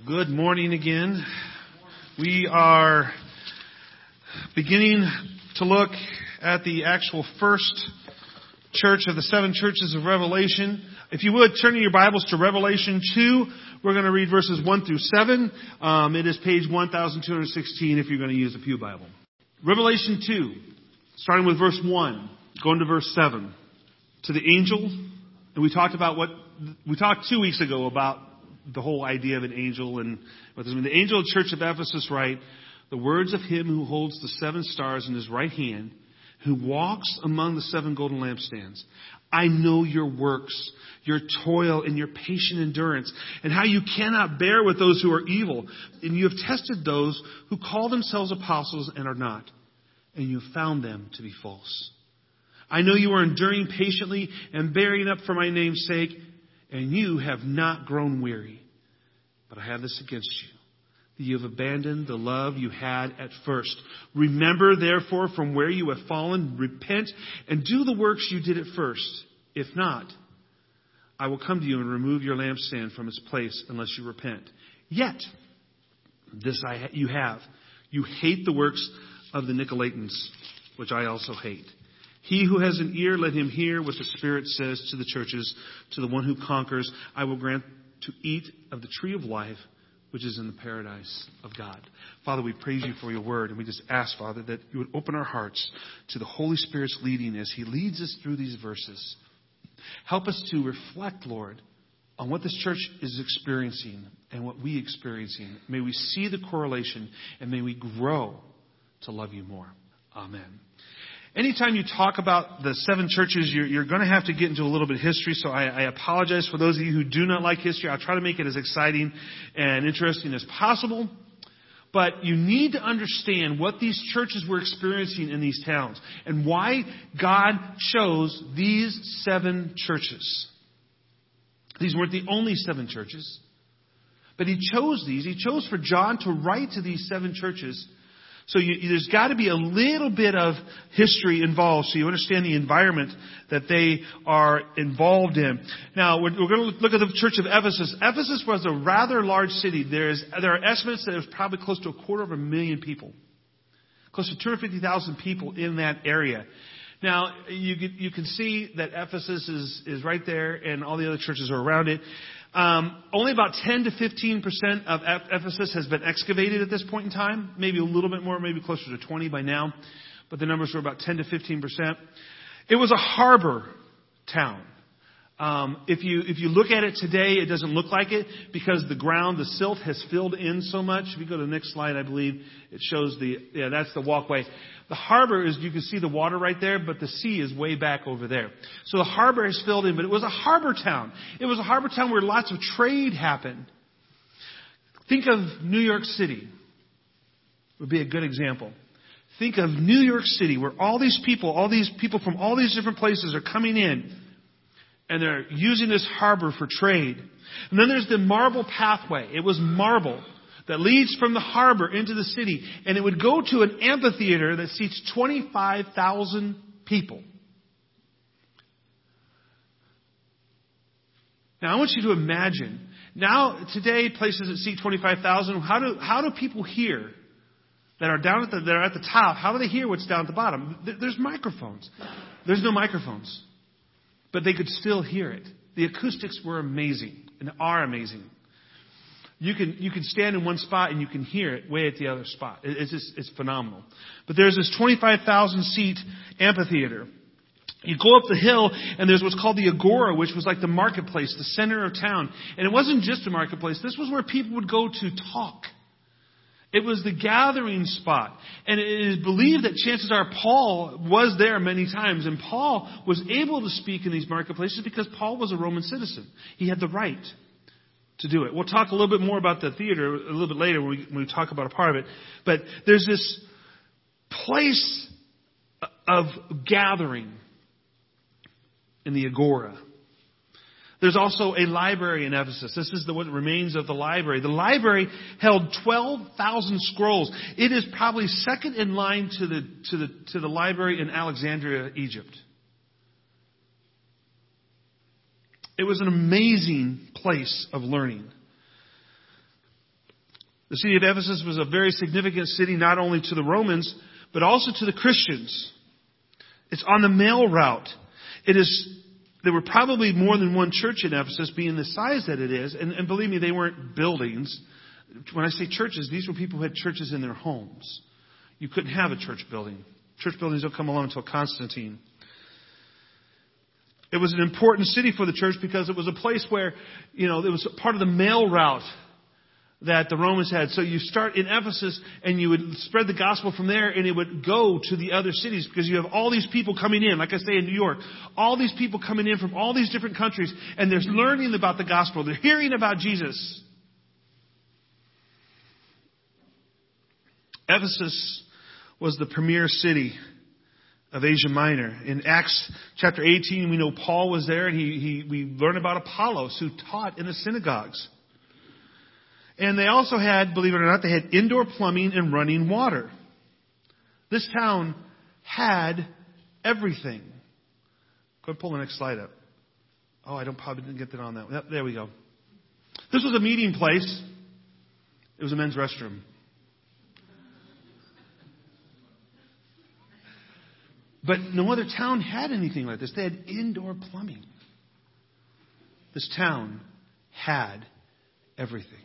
Good morning again. We are beginning to look at the actual first church of the seven churches of Revelation. If you would, turn in your Bibles to Revelation 2. We're going to read verses 1 through 7. It is page 1216 if you're going to use a Pew Bible. Revelation 2, starting with verse 1, going to verse 7. To the angel, and we talked 2 weeks ago about the whole idea of an angel and what this means. The angel of the church of Ephesus write, the words of him who holds the seven stars in his right hand, who walks among the seven golden lampstands. I know your works, your toil and your patient endurance, and how you cannot bear with those who are evil. And you have tested those who call themselves apostles and are not, and you have found them to be false. I know you are enduring patiently and bearing up for my name's sake, and you have not grown weary. But I have this against you, that you have abandoned the love you had at first. Remember, therefore, from where you have fallen, repent, and do the works you did at first. If not, I will come to you and remove your lampstand from its place unless you repent. Yet, this you have. You hate the works of the Nicolaitans, which I also hate. He who has an ear, let him hear what the Spirit says to the churches. To the one who conquers, I will grant to eat of the tree of life, which is in the paradise of God. Father, we praise you for your word. And we just ask, Father, that you would open our hearts to the Holy Spirit's leading as he leads us through these verses. Help us to reflect, Lord, on what this church is experiencing and what we are experiencing. May we see the correlation and may we grow to love you more. Amen. Anytime you talk about the seven churches, you're going to have to get into a little bit of history, so I apologize for those of you who do not like history. I'll try to make it as exciting and interesting as possible. But you need to understand what these churches were experiencing in these towns and why God chose these seven churches. These weren't the only seven churches, but he chose these. He chose for John to write to these seven churches. So there's got to be a little bit of history involved so you understand the environment that they are involved in. Now, we're going to look at the church of Ephesus. Ephesus was a rather large city. There are estimates that it was probably close to 250,000 people. Close to 250,000 people in that area. Now, you can see that Ephesus is right there and all the other churches are around it. Only about 10 to 15% of Ephesus has been excavated at this point in time. Maybe a little bit more, maybe closer to 20 by now. But the numbers were about 10 to 15%. It was a harbor town. If you look at it today, it doesn't look like it because the ground, the silt has filled in so much. If you go to the next slide, I believe it shows that's the walkway. The harbor is, you can see the water right there, but the sea is way back over there. So the harbor has filled in, but it was a harbor town. It was a harbor town where lots of trade happened. Think of New York City. Would be a good example. Think of New York City where all these people from all these different places are coming in. And they're using this harbor for trade. And then there's the marble pathway. It was marble that leads from the harbor into the city. And it would go to an amphitheater that seats 25,000 people. Now I want you to imagine. Now, today, places that seat 25,000, how do people hear that are that are at the top? How do they hear what's down at the bottom? There's microphones. There's no microphones. But they could still hear it. The acoustics were amazing and are amazing. You can stand in one spot and you can hear it way at the other spot. It's phenomenal. But there's this 25,000 seat amphitheater. You go up the hill and there's what's called the Agora, which was like the marketplace, the center of town. And it wasn't just a marketplace. This was where people would go to talk. It was the gathering spot. And it is believed that chances are Paul was there many times. And Paul was able to speak in these marketplaces because Paul was a Roman citizen. He had the right to do it. We'll talk a little bit more about the theater a little bit later when we talk about a part of it. But there's this place of gathering in the Agora. There's also a library in Ephesus. This is what remains of the library. The library held 12,000 scrolls. It is probably second in line to the library in Alexandria, Egypt. It was an amazing place of learning. The city of Ephesus was a very significant city, not only to the Romans, but also to the Christians. It's on the mail route. There were probably more than one church in Ephesus, being the size that it is. And believe me, they weren't buildings. When I say churches, these were people who had churches in their homes. You couldn't have a church building. Church buildings don't come along until Constantine. It was an important city for the church because it was a place where, it was part of the mail route that the Romans had. So you start in Ephesus and you would spread the gospel from there, and it would go to the other cities because you have all these people coming in, like I say in New York, all these people coming in from all these different countries, and they're learning about the gospel. They're hearing about Jesus. Ephesus was the premier city of Asia Minor. In Acts chapter 18, we know Paul was there, and we learn about Apollos, who taught in the synagogues. And they also had, believe it or not, they had indoor plumbing and running water. This town had everything. Go ahead, pull the next slide up. Oh, probably didn't get that on that one. Yep, there we go. This was a meeting place. It was a men's restroom. But no other town had anything like this. They had indoor plumbing. This town had everything.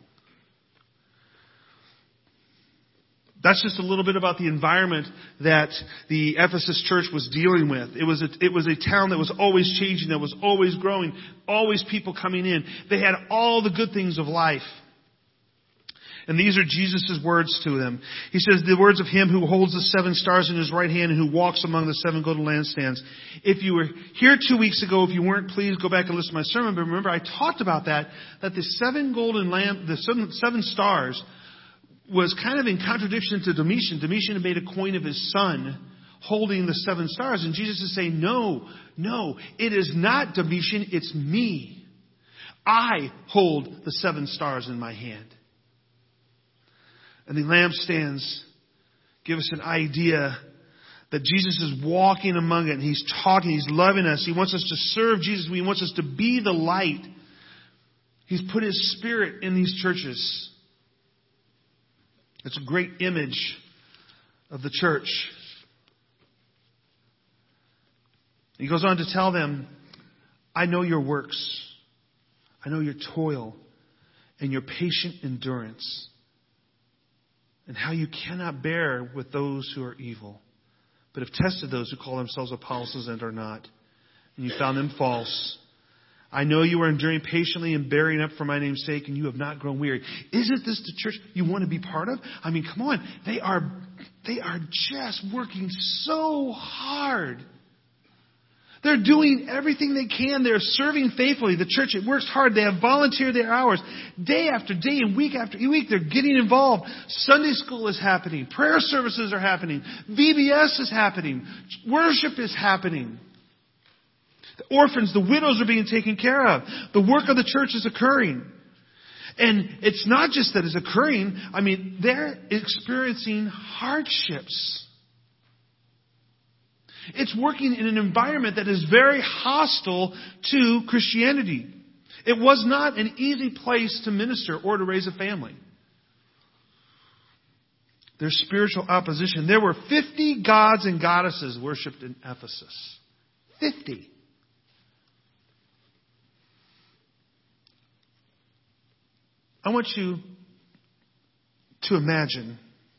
That's just a little bit about the environment that the Ephesus church was dealing with. It was a town that was always changing, that was always growing, always people coming in. They had all the good things of life. And these are Jesus' words to them. He says, the words of him who holds the 7 stars in his right hand and who walks among the 7 golden lampstands. If you were here 2 weeks ago, if you weren't, please go back and listen to my sermon. But remember, I talked about that the 7 stars was kind of in contradiction to Domitian. Domitian had made a coin of his son holding the 7 stars. And Jesus is saying, no, it is not Domitian, it's me. I hold the 7 stars in my hand. And the lampstands give us an idea that Jesus is walking among it, and he's talking, he's loving us. He wants us to serve Jesus. He wants us to be the light. He's put his Spirit in these churches. It's a great image of the church. He goes on to tell them, I know your works. I know your toil and your patient endurance, and how you cannot bear with those who are evil, but have tested those who call themselves apostles and are not, and you found them false. I know you are enduring patiently and bearing up for my name's sake, and you have not grown weary. Isn't this the church you want to be part of? I mean, come on. They are just working so hard. They're doing everything they can. They're serving faithfully. The church, it works hard. They have volunteered their hours. Day after day and week after week, they're getting involved. Sunday school is happening. Prayer services are happening. VBS is happening. Worship is happening. The orphans, the widows are being taken care of. The work of the church is occurring. And it's not just that it's occurring. I mean, they're experiencing hardships. It's working in an environment that is very hostile to Christianity. It was not an easy place to minister or to raise a family. There's spiritual opposition. There were 50 gods and goddesses worshipped in Ephesus. 50. I want you to imagine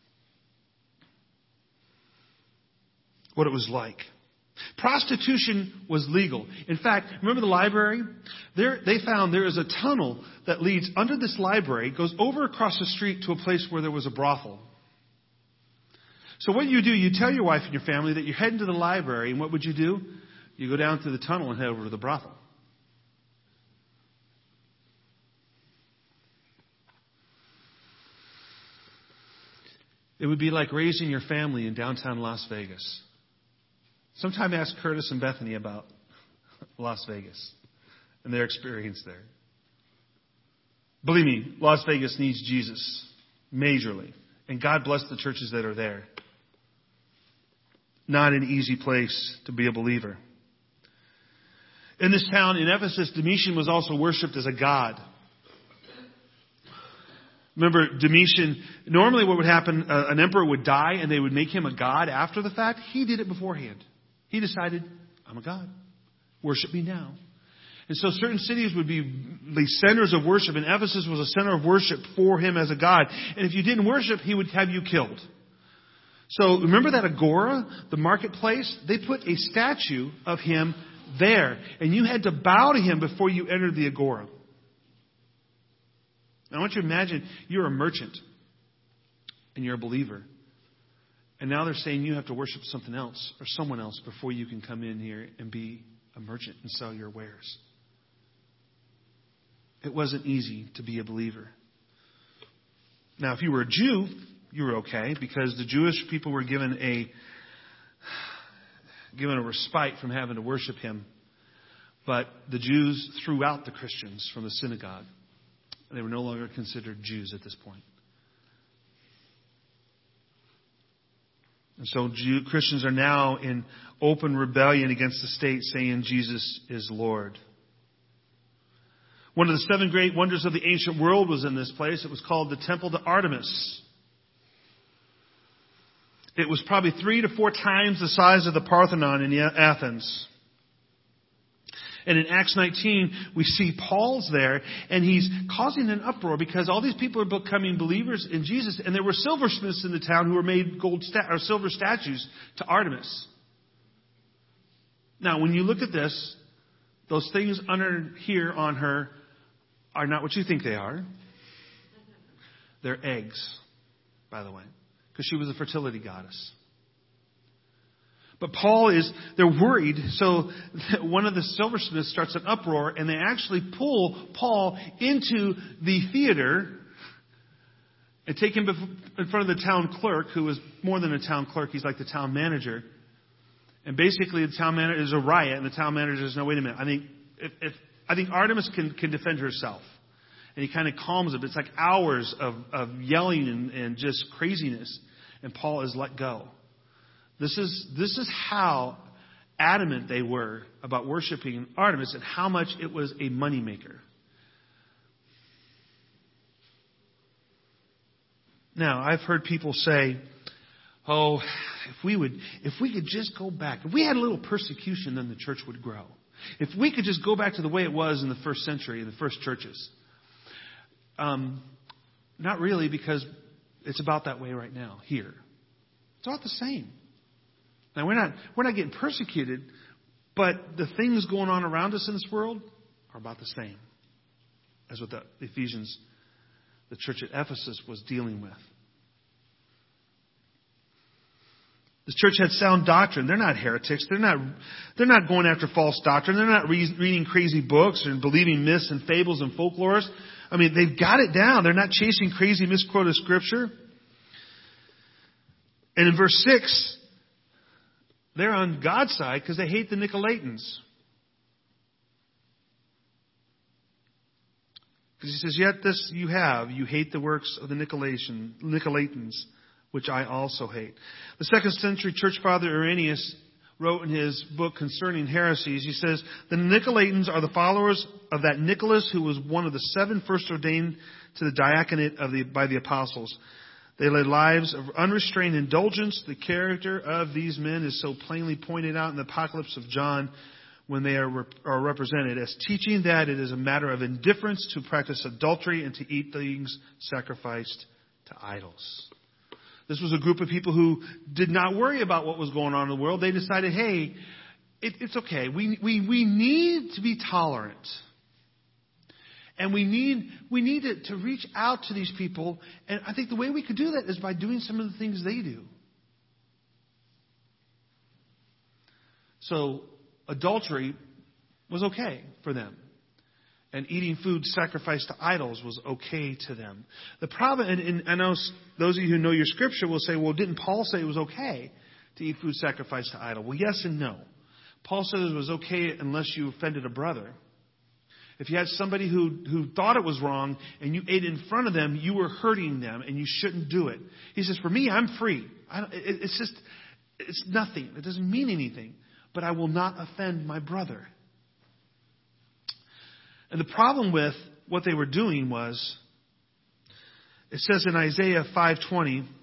what it was like. Prostitution was legal. In fact, remember the library? They found there is a tunnel that leads under this library, goes over across the street to a place where there was a brothel. So what you do, you tell your wife and your family that you're heading to the library, and what would you do? You go down through the tunnel and head over to the brothel. It would be like raising your family in downtown Las Vegas. Sometime ask Curtis and Bethany about Las Vegas and their experience there. Believe me, Las Vegas needs Jesus majorly. And God bless the churches that are there. Not an easy place to be a believer. In this town, in Ephesus, Domitian was also worshipped as a god. Remember Domitian, normally what would happen, an emperor would die and they would make him a god after the fact. He did it beforehand. He decided, I'm a god. Worship me now. And so certain cities would be the centers of worship, and Ephesus was a center of worship for him as a god. And if you didn't worship, he would have you killed. So remember that agora, the marketplace? They put a statue of him there, and you had to bow to him before you entered the agora. Now I want you to imagine you're a merchant and you're a believer. And now they're saying you have to worship something else or someone else before you can come in here and be a merchant and sell your wares. It wasn't easy to be a believer. Now, if you were a Jew, you were okay because the Jewish people were given a respite from having to worship him. But the Jews threw out the Christians from the synagogue. They were no longer considered Jews at this point. And so Christians are now in open rebellion against the state, saying Jesus is Lord. One of the 7 great wonders of the ancient world was in this place. It was called the Temple to Artemis. It was probably 3 to 4 times the size of the Parthenon in Athens. And in Acts 19, we see Paul's there, and he's causing an uproar because all these people are becoming believers in Jesus. And there were silversmiths in the town who were made silver statues to Artemis. Now, when you look at this, those things under here on her are not what you think they are. They're eggs, by the way, because she was a fertility goddess. But they're worried, so one of the silversmiths starts an uproar, and they actually pull Paul into the theater and take him in front of the town clerk, who is more than a town clerk, he's like the town manager. And basically the town manager is a riot, and the town manager says, no, wait a minute, I think Artemis can defend herself. And he kind of calms it. It's like hours of yelling and just craziness, and Paul is let go. This is how adamant they were about worshiping Artemis and how much it was a moneymaker. Now, I've heard people say, oh, if we could just go back, if we had a little persecution, then the church would grow. If we could just go back to the way it was in the first century, in the first churches. Not really, because it's about that way right now, here. It's about the same. Now, we're not getting persecuted, but the things going on around us in this world are about the same as what the church at Ephesus was dealing with. The church had sound doctrine. They're not heretics. They're not going after false doctrine. They're not reading crazy books and believing myths and fables and folklores. I mean, they've got it down. They're not chasing crazy misquoted scripture. And in verse 6, they're on God's side because they hate the Nicolaitans. Because he says, yet this you hate the works of the Nicolaitans, which I also hate. The 2nd century church father Irenaeus wrote in his book concerning heresies, he says, the Nicolaitans are the followers of that Nicholas who was one of the 7 first ordained to the diaconate by the apostles. They led lives of unrestrained indulgence. The character of these men is so plainly pointed out in the Apocalypse of John when they are represented as teaching that it is a matter of indifference to practice adultery and to eat things sacrificed to idols. This was a group of people who did not worry about what was going on in the world. They decided, hey, it's okay. We need to be tolerant. And we need to reach out to these people. And I think the way we could do that is by doing some of the things they do. So adultery was okay for them. And eating food sacrificed to idols was okay to them. The problem, and I know those of you who know your scripture will say, well, didn't Paul say it was okay to eat food sacrificed to idol? Well, yes and no. Paul said it was okay unless you offended a brother. If you had somebody who thought it was wrong and you ate in front of them, you were hurting them and you shouldn't do it. He says, for me, I'm free. It's nothing. It doesn't mean anything. But I will not offend my brother. And the problem with what they were doing was It says in Isaiah 5:20, it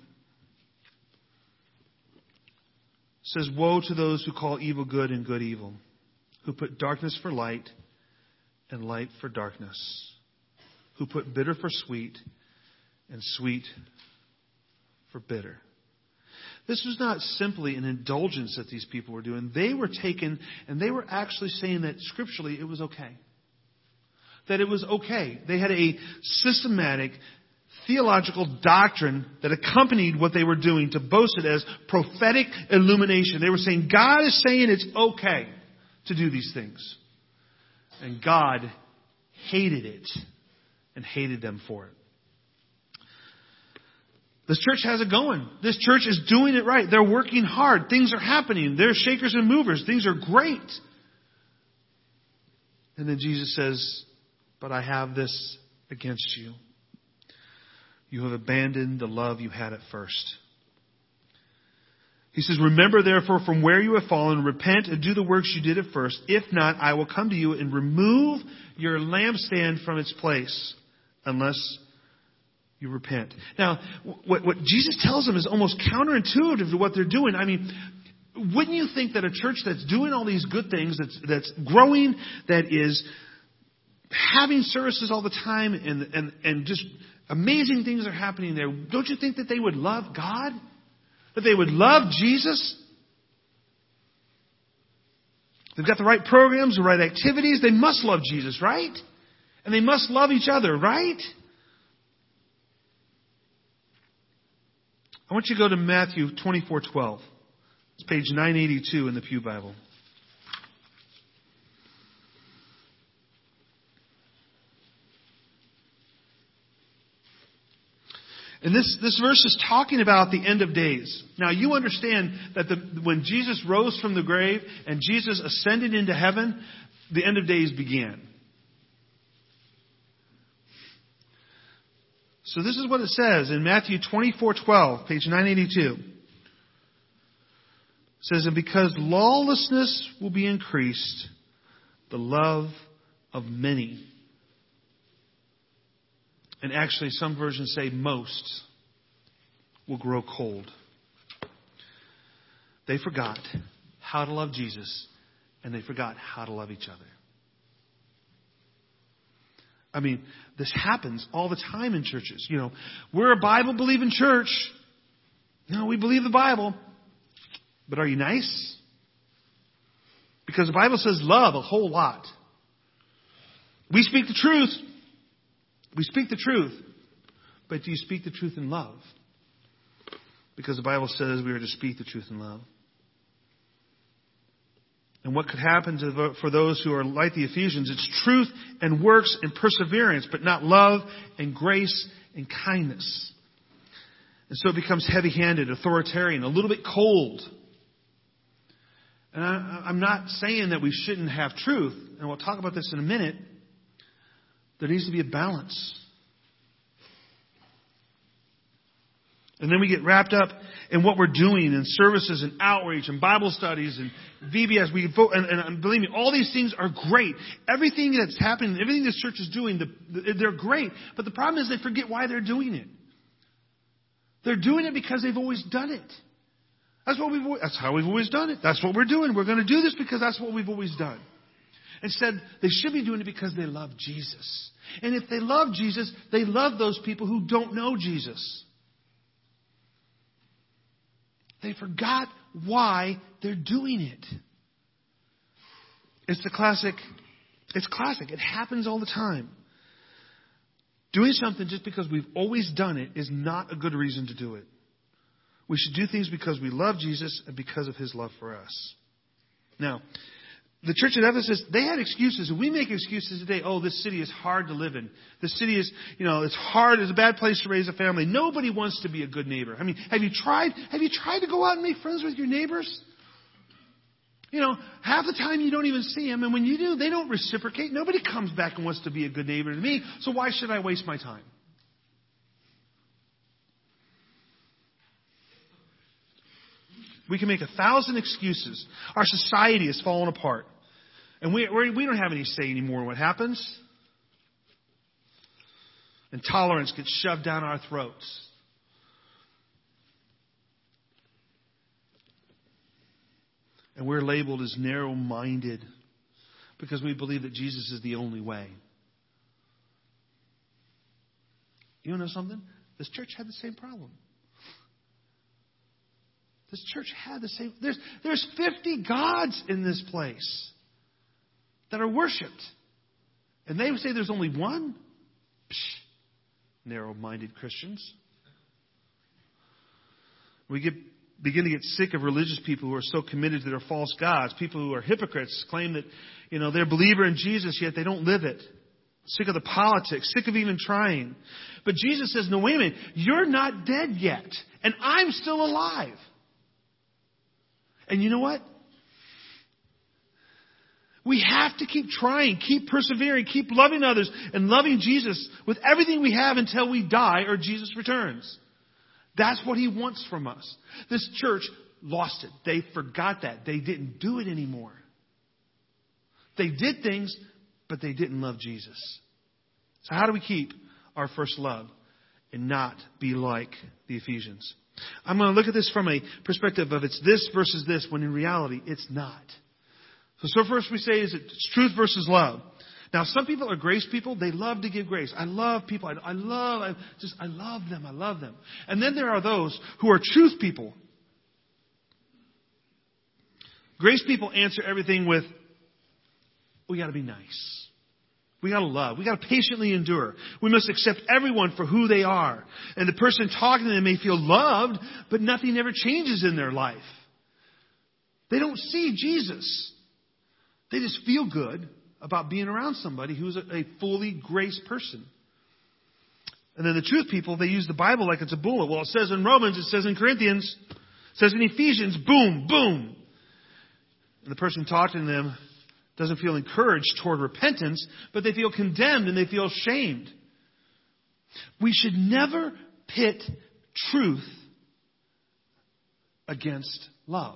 says, "Woe to those who call evil good and good evil, who put darkness for light and light for darkness, who put bitter for sweet and sweet for bitter." This was not simply an indulgence that these people were doing. They were taken and they were actually saying that scripturally it was okay. That it was okay. They had a systematic theological doctrine that accompanied what they were doing to boast it as prophetic illumination. They were saying God is saying it's okay to do these things. And God hated it and hated them for it. This church has it going. This church is doing it right. They're working hard. Things are happening. They're shakers and movers. Things are great. And then Jesus says, "But I have this against you. You have abandoned the love you had at first." He says, "Remember therefore from where you have fallen, repent and do the works you did at first. If not, I will come to you and remove your lampstand from its place, unless you repent." Now, what Jesus tells them is almost counterintuitive to what they're doing. I mean, wouldn't you think that a church that's doing all these good things, that's growing, that is having services all the time, and just amazing things are happening there, don't you think that they would love God? That they would love Jesus? They've got the right programs, the right activities. They must love Jesus, right? And they must love each other, right? I want you to go to Matthew 24:12. It's page 982 in the Pew Bible. And this verse is talking about the end of days. Now, you understand that when Jesus rose from the grave and Jesus ascended into heaven, the end of days began. So this is what it says in Matthew 24:12, page 982. It says, "And because lawlessness will be increased, the love of many," and actually some versions say most, "will grow cold." They forgot how to love Jesus, and they forgot how to love each other. I mean, this happens all the time in churches. You know, we're a Bible-believing church. No, we believe the Bible. But are you nice? Because the Bible says love a whole lot. We speak the truth. We speak the truth. But do you speak the truth in love? Because the Bible says we are to speak the truth in love. And what could happen for those who are like the Ephesians? It's truth and works and perseverance, but not love and grace and kindness. And so it becomes heavy-handed, authoritarian, a little bit cold. And I'm not saying that we shouldn't have truth, and we'll talk about this in a minute. There needs to be a balance. And then we get wrapped up in what we're doing in services and outreach and Bible studies and VBS. And believe me, all these things are great. Everything that's happening, everything this church is doing, they're great. But the problem is they forget why they're doing it. They're doing it because they've always done it. That's how we've always done it. That's what we're doing. We're going to do this because that's what we've always done. Instead, they should be doing it because they love Jesus. And if they love Jesus, they love those people who don't know Jesus. They forgot why they're doing it. It's classic. It happens all the time. Doing something just because we've always done it is not a good reason to do it. We should do things because we love Jesus and because of His love for us. Now, the church at Ephesus, they had excuses. And we make excuses today. Oh, this city is hard to live in. This city is, it's hard. It's a bad place to raise a family. Nobody wants to be a good neighbor. I mean, have you tried to go out and make friends with your neighbors? Half the time you don't even see them. And when you do, they don't reciprocate. Nobody comes back and wants to be a good neighbor to me. So why should I waste my time? We can make 1,000 excuses. Our society has fallen apart. And we don't have any say anymore in what happens. And tolerance gets shoved down our throats. And we're labeled as narrow-minded because we believe that Jesus is the only way. You know something? This church had the same problem. This church had the same... There's 50 gods in this place that are worshipped. And they would say there's only one? Narrow-minded Christians. We begin to get sick of religious people who are so committed to their false gods. People who are hypocrites, claim that, they're a believer in Jesus, yet they don't live it. Sick of the politics, sick of even trying. But Jesus says, no, wait a minute. You're not dead yet. And I'm still alive. And you know what? We have to keep trying, keep persevering, keep loving others and loving Jesus with everything we have until we die or Jesus returns. That's what He wants from us. This church lost it. They forgot that. They didn't do it anymore. They did things, but they didn't love Jesus. So how do we keep our first love and not be like the Ephesians? I'm going to look at this from a perspective of it's this versus this, when in reality it's not. So first we say is it's truth versus love. Now some people are grace people. They love to give grace. I love people. I love them. I love them. And then there are those who are truth people. Grace people answer everything with, we got to be nice. We got to love. We got to patiently endure. We must accept everyone for who they are. And the person talking to them may feel loved, but nothing ever changes in their life. They don't see Jesus. They just feel good about being around somebody who's a fully grace person. And then the truth people, they use the Bible like it's a bullet. Well, it says in Romans, it says in Corinthians, it says in Ephesians, boom, boom. And the person talking to them doesn't feel encouraged toward repentance, but they feel condemned and they feel shamed. We should never pit truth against love.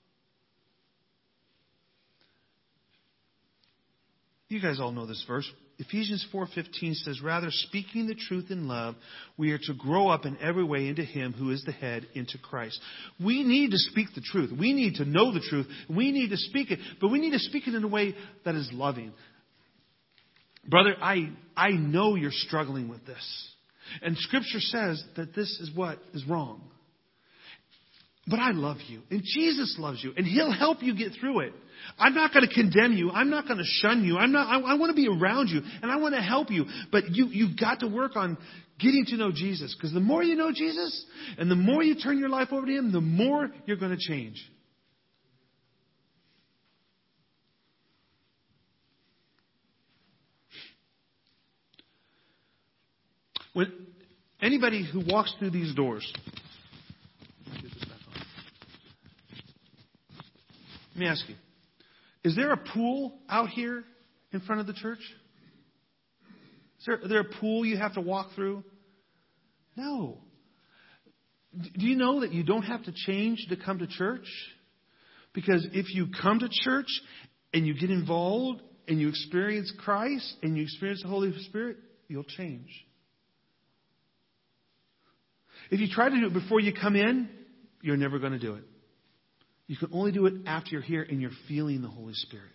You guys all know this verse. Ephesians 4:15 says, rather, speaking the truth in love, we are to grow up in every way into Him who is the head, into Christ. We need to speak the truth. We need to know the truth. We need to speak it. But we need to speak it in a way that is loving. Brother, I know you're struggling with this. And Scripture says that this is what is wrong. But I love you. And Jesus loves you. And He'll help you get through it. I'm not going to condemn you. I'm not going to shun you. I want to be around you. And I want to help you. But you've got to work on getting to know Jesus. Because the more you know Jesus, and the more you turn your life over to Him, the more you're going to change. When anybody who walks through these doors... Let me ask you, is there a pool out here in front of the church? Is there a pool you have to walk through? No. Do you know that you don't have to change to come to church? Because if you come to church and you get involved and you experience Christ and you experience the Holy Spirit, you'll change. If you try to do it before you come in, you're never going to do it. You can only do it after you're here and you're feeling the Holy Spirit.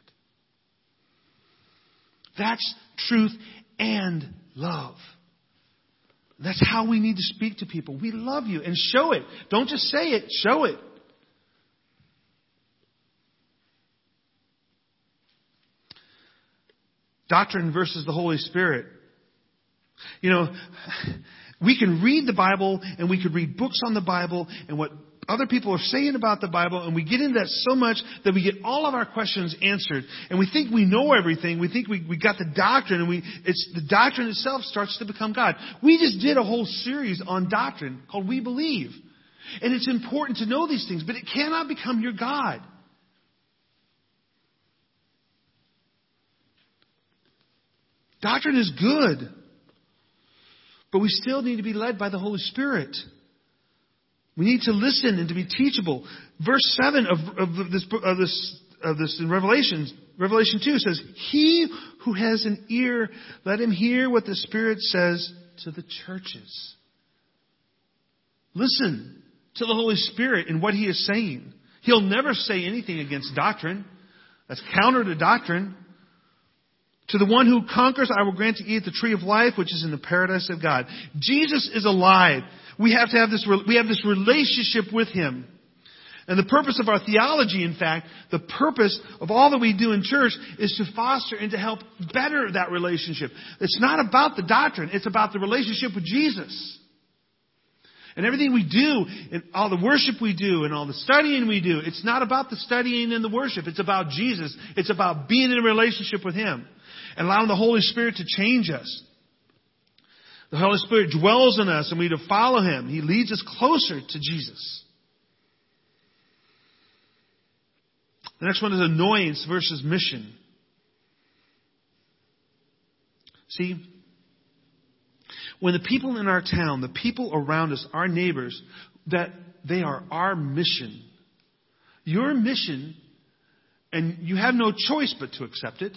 That's truth and love. That's how we need to speak to people. We love you, and show it. Don't just say it, show it. Doctrine versus the Holy Spirit. We can read the Bible and we could read books on the Bible and what other people are saying about the Bible, and we get into that so much that we get all of our questions answered, and we think we know everything. We think we got the doctrine, and it's the doctrine itself starts to become God. We just did a whole series on doctrine called We Believe, and it's important to know these things, but it cannot become your God. Doctrine is good, but we still need to be led by the Holy Spirit. We need to listen and to be teachable. Verse 7 of this in Revelation 2 says, he who has an ear, let him hear what the Spirit says to the churches. Listen to the Holy Spirit and what He is saying. He'll never say anything against doctrine. That's counter to doctrine. To the one who conquers, I will grant to eat the tree of life, which is in the paradise of God. Jesus is alive. We have this relationship with Him. And the purpose of our theology, in fact, the purpose of all that we do in church is to foster and to help better that relationship. It's not about the doctrine. It's about the relationship with Jesus. And everything we do, and all the worship we do, and all the studying we do, it's not about the studying and the worship. It's about Jesus. It's about being in a relationship with Him and allowing the Holy Spirit to change us. The Holy Spirit dwells in us, and we need to follow Him. He leads us closer to Jesus. The next one is annoyance versus mission. See, when the people in our town, the people around us, our neighbors, that they are our mission. Your mission, and you have no choice but to accept it.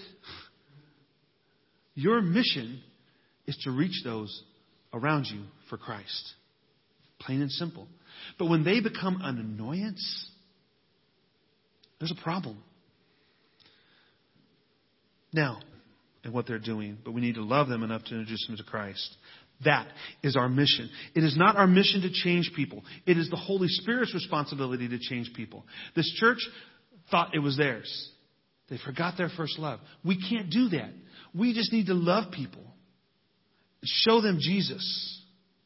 Your mission is to reach those around you for Christ. Plain and simple. But when they become an annoyance, there's a problem. Now, and what they're doing, but we need to love them enough to introduce them to Christ. That is our mission. It is not our mission to change people. It is the Holy Spirit's responsibility to change people. This church thought it was theirs. They forgot their first love. We can't do that. We just need to love people. Show them Jesus.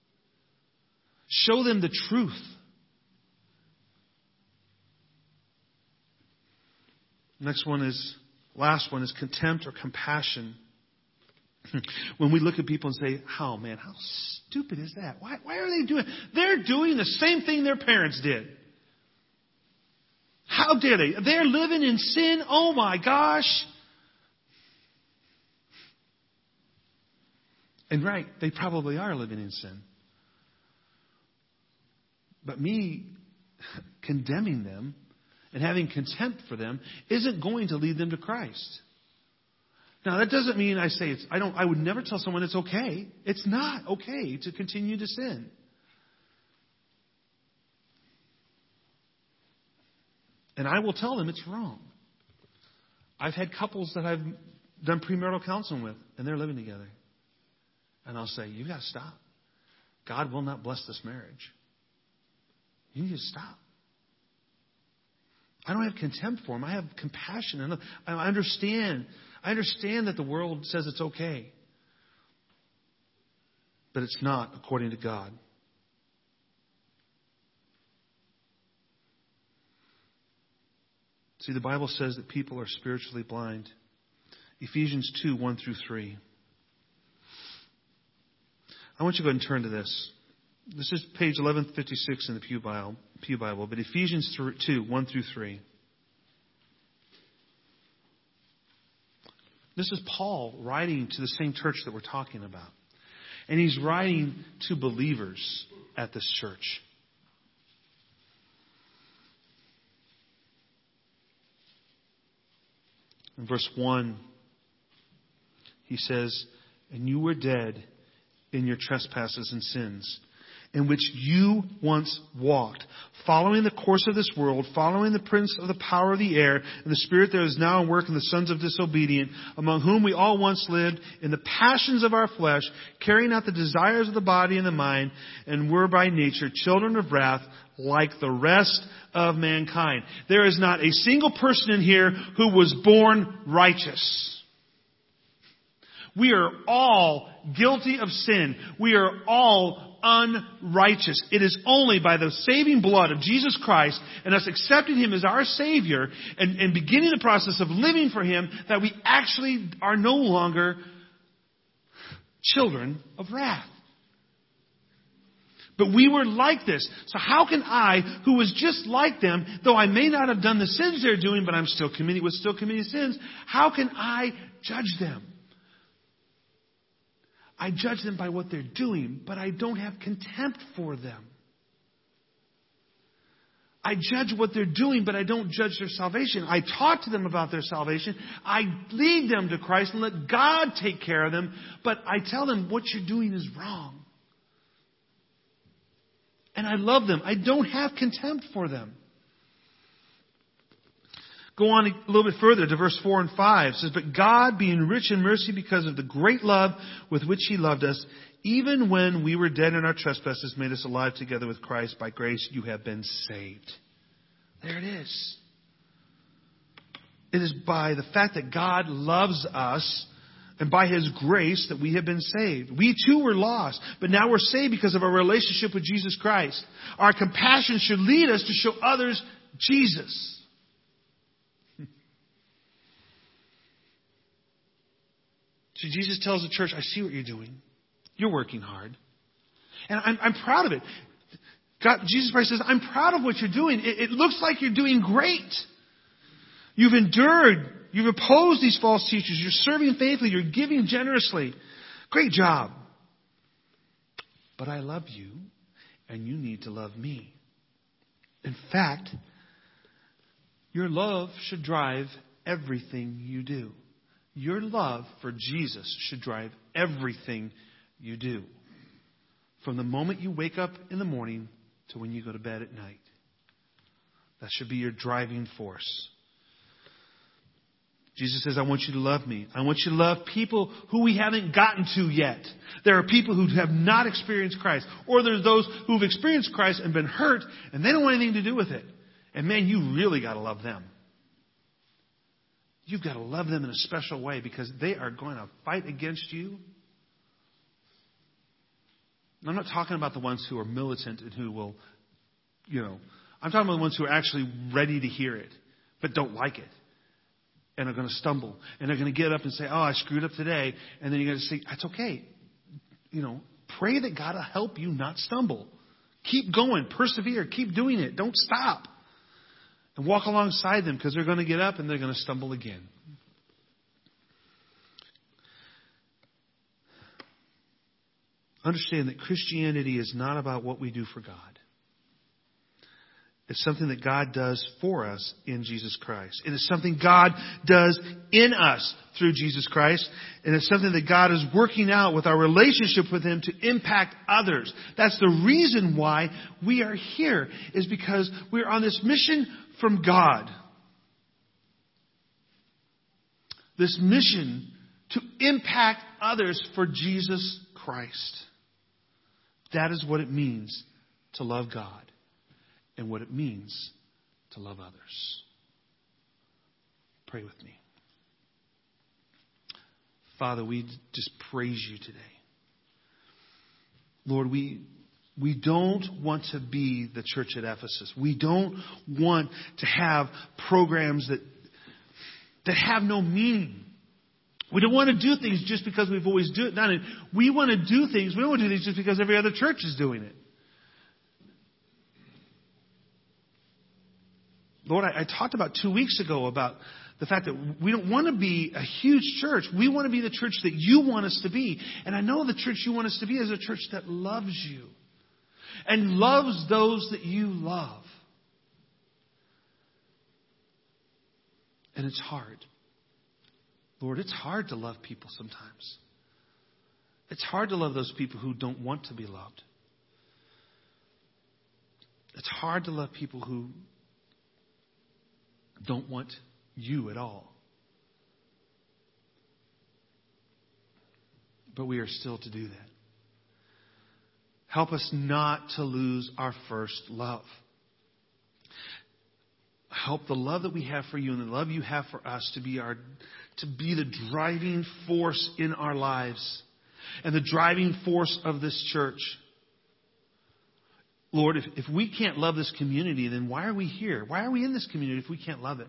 Show them the truth. Last one is contempt or compassion. When we look at people and say, "Oh man, how stupid is that? Why are they doing it? They're doing the same thing their parents did. How dare they? They're living in sin. Oh my gosh." And right, they probably are living in sin. But me condemning them and having contempt for them isn't going to lead them to Christ. Now, that doesn't mean I say I would never tell someone it's okay. It's not okay to continue to sin. And I will tell them it's wrong. I've had couples that I've done premarital counseling with, and they're living together. And I'll say, "You've got to stop. God will not bless this marriage. You need to stop." I don't have contempt for them. I have compassion. And I understand. I understand that the world says it's okay. But it's not according to God. See, the Bible says that people are spiritually blind. Ephesians 2, 1 through 3. I want you to go ahead and turn to this. This is page 1156 in the Pew Bible, but Ephesians 2, 1 through 3. This is Paul writing to the same church that we're talking about. And he's writing to believers at this church. In verse 1, he says, "And you were dead in your trespasses and sins, in which you once walked, following the course of this world, following the prince of the power of the air, and the spirit that is now at work in the sons of disobedience, among whom we all once lived in the passions of our flesh, carrying out the desires of the body and the mind, and were by nature children of wrath, like the rest of mankind." There is not a single person in here who was born righteous. We are all guilty of sin. We are all unrighteous. It is only by the saving blood of Jesus Christ and us accepting Him as our Savior and beginning the process of living for Him that we actually are no longer children of wrath. But we were like this. So how can I, who was just like them, though I may not have done the sins they're doing, but was still committing sins, how can I judge them? I judge them by what they're doing, but I don't have contempt for them. I judge what they're doing, but I don't judge their salvation. I talk to them about their salvation. I lead them to Christ and let God take care of them. But I tell them what you're doing is wrong. And I love them. I don't have contempt for them. Go on a little bit further to verse 4 and 5. It says, but God, being rich in mercy because of the great love with which He loved us, even when we were dead in our trespasses, made us alive together with Christ. By grace you have been saved. There it is. It is by the fact that God loves us and by His grace that we have been saved. We too were lost, but now we're saved because of our relationship with Jesus Christ. Our compassion should lead us to show others Jesus. So Jesus tells the church, I see what you're doing. You're working hard. And I'm proud of it. Jesus Christ says, I'm proud of what you're doing. It looks like you're doing great. You've endured. You've opposed these false teachers. You're serving faithfully. You're giving generously. Great job. But I love you, and you need to love me. In fact, your love should drive everything you do. Your love for Jesus should drive everything you do. From the moment you wake up in the morning to when you go to bed at night. That should be your driving force. Jesus says, I want you to love me. I want you to love people who we haven't gotten to yet. There are people who have not experienced Christ. Or there's those who've experienced Christ and been hurt and they don't want anything to do with it. And man, you really got to love them. You've got to love them in a special way because they are going to fight against you. I'm not talking about the ones who are militant and who will, I'm talking about the ones who are actually ready to hear it, but don't like it. And are going to stumble. And they're going to get up and say, oh, I screwed up today. And then you're going to say, that's okay. Pray that God will help you not stumble. Keep going. Persevere. Keep doing it. Don't stop. And walk alongside them because they're going to get up and they're going to stumble again. Understand that Christianity is not about what we do for God. It's something that God does for us in Jesus Christ. It is something God does in us through Jesus Christ. And it's something that God is working out with our relationship with Him to impact others. That's the reason why we are here, is because we're on this mission from God. This mission to impact others for Jesus Christ. That is what it means to love God. And what it means to love others. Pray with me. Father, we just praise you today. Lord, we don't want to be the church at Ephesus. We don't want to have programs that have no meaning. We don't want to do things just because we've always done it. We want to do things. We don't want to do things just because every other church is doing it. Lord, I talked about 2 weeks ago about the fact that we don't want to be a huge church. We want to be the church that you want us to be. And I know the church you want us to be is a church that loves you and loves those that you love. And it's hard. Lord, it's hard to love people sometimes. It's hard to love those people who don't want to be loved. It's hard to love people who don't want you at all. But we are still to do that. Help us not to lose our first love. Help the love that we have for you and the love you have for us to be the driving force in our lives and the driving force of this church. Lord, if we can't love this community, then why are we here? Why are we in this community if we can't love it?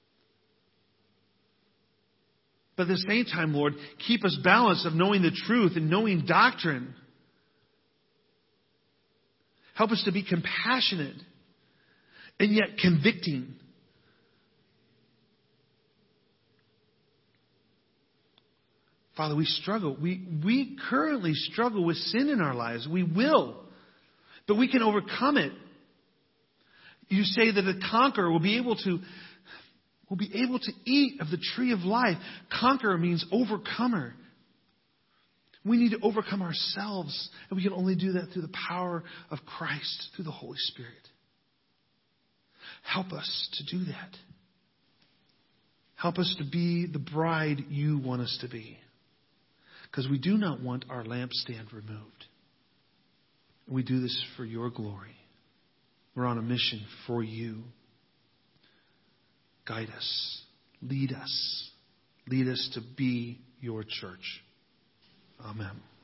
But at the same time, Lord, keep us balanced of knowing the truth and knowing doctrine. Help us to be compassionate and yet convicting. Father, we struggle. We currently struggle with sin in our lives. We will. But we can overcome it. You say that a conqueror will be able to eat of the tree of life. Conqueror means overcomer. We need to overcome ourselves, and we can only do that through the power of Christ, through the Holy Spirit. Help us to do that. Help us to be the bride you want us to be. Because we do not want our lampstand removed. We do this for your glory. We're on a mission for you. Guide us. Lead us. Lead us to be your church. Amen.